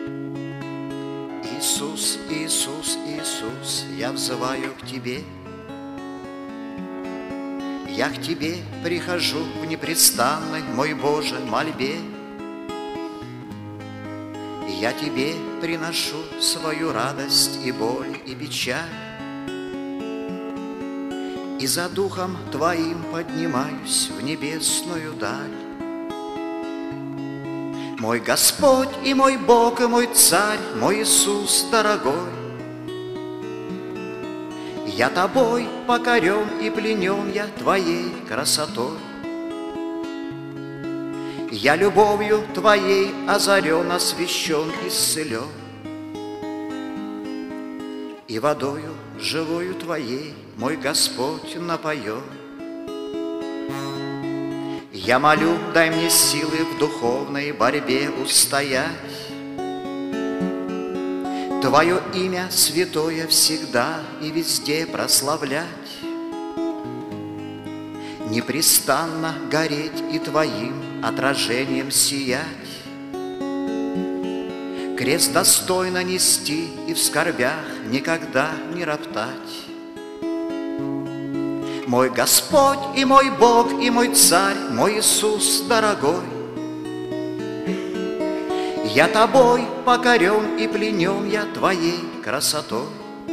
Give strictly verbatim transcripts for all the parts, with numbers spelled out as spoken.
Иисус, Иисус, Иисус, я взываю к Тебе. Я к Тебе прихожу в непрестанной, мой Боже, мольбе. Я Тебе приношу свою радость и боль, и печаль. И за Духом Твоим поднимаюсь в небесную даль. Мой Господь и мой Бог, и мой Царь, мой Иисус дорогой, я Тобой покорен и пленен я Твоей красотой. Я любовью Твоей озарен, освящен, исцелен, и водою живою Твоей мой Господь напоен. Я молю, дай мне силы в духовной борьбе устоять, Твое имя святое всегда и везде прославлять, непрестанно гореть и Твоим отражением сиять, крест достойно нести и в скорбях никогда не роптать. Мой Господь и мой Бог, и мой Царь, мой Иисус дорогой, я Тобой покорен и пленен я Твоей красотой.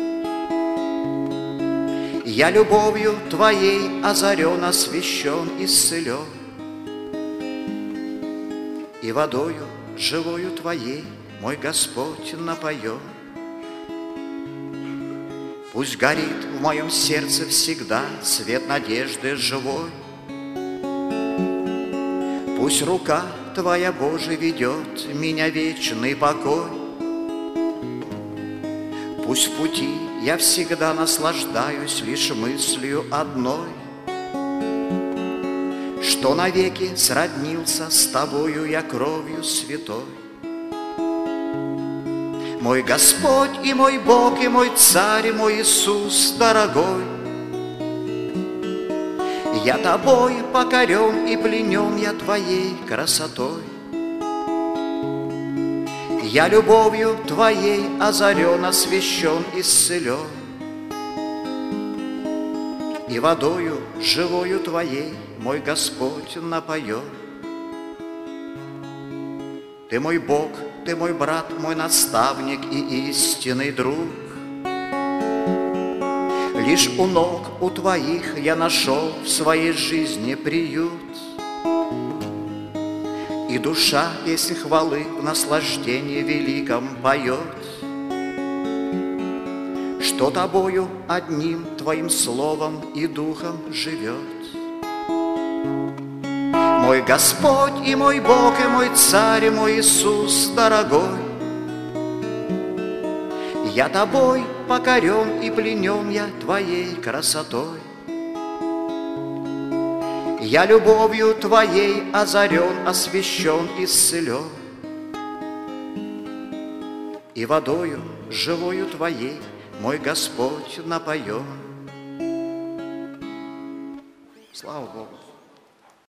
Я любовью Твоей озарен, освящен, исцелен, и водою живою Твоей мой Господь напоен. Пусть горит в моем сердце всегда свет надежды живой. Пусть рука Твоя, Боже, ведет меня в вечный покой. Пусть в пути я всегда наслаждаюсь лишь мыслью одной, что навеки сроднился с Тобою я кровью святой. Мой Господь и мой Бог, и мой Царь, мой Иисус дорогой, я Тобой покорен и пленен я Твоей красотой. Я любовью Твоей озарен, освящен, исцелен, и водою живою Твоей мой Господь напоен. Ты мой Бог, Ты мой брат, мой наставник и истинный друг. Лишь у ног у Твоих я нашел в своей жизни приют. И душа песнь хвалы в наслаждении великом поет, что Тобою одним Твоим словом и духом живет. Мой Господь и мой Бог, и мой Царь, и мой Иисус дорогой, я Тобой покорен и пленен я Твоей красотой. Я любовью Твоей озарен, освящен, исцелен, и водою живою Твоей мой Господь напоен. Слава Богу!